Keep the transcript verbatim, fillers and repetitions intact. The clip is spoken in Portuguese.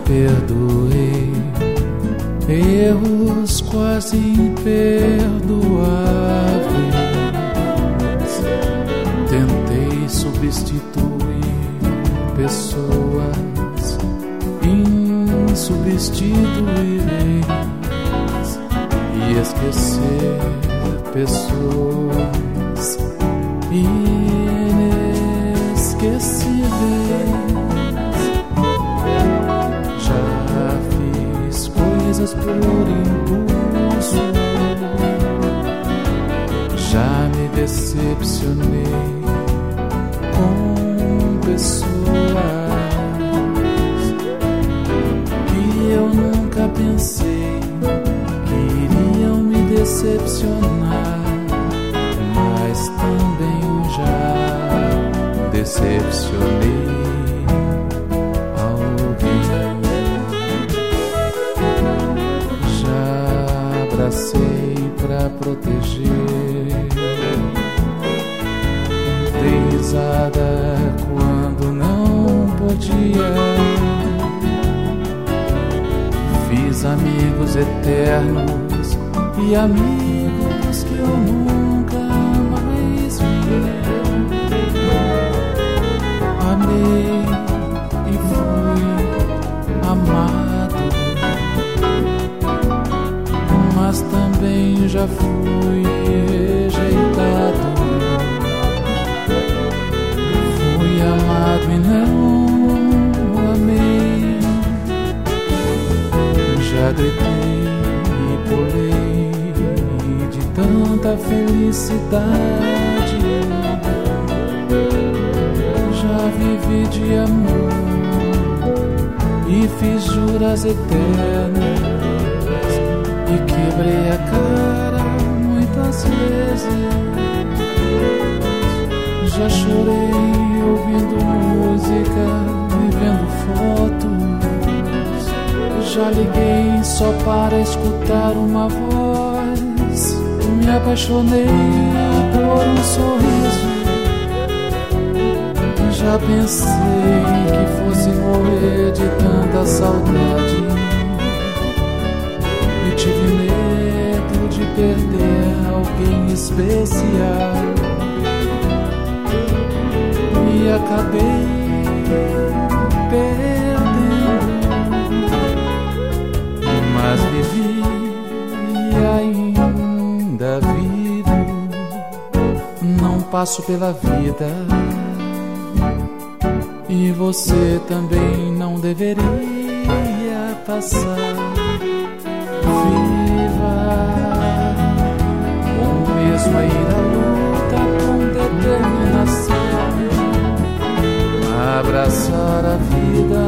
perdoei erros quase imperdoáveis. Tentei substituir pessoas insubstituíveis e esquecer pessoas inesquecíveis. Já fiz coisas por impulso, já me decepcionei com pessoas que eu nunca pensei que iriam me decepcionar, mas também já decepcionei alguém. Já abracei pra proteger, dei risada quando não podia, fiz amigos eternos e amigos que eu nunca mais vi. Amei e fui amado, mas também já fui rejeitado. Fui amado e não amei, já gritei e pulei de tanta felicidade. Já vivi de amor e fiz juras eternas e quebrei a cara muitas vezes. Já chorei ouvindo música e vendo fotos. Já liguei só para escutar uma voz. Me apaixonei por um sorriso. Já pensei que fosse morrer de tanta saudade e tive medo de perder alguém especial e acabei perdendo, mas vivi e ainda vivo. Não passo pela vida e você também não deveria passar. Viva com mesmo a ir à luta com determinação, abraçar a vida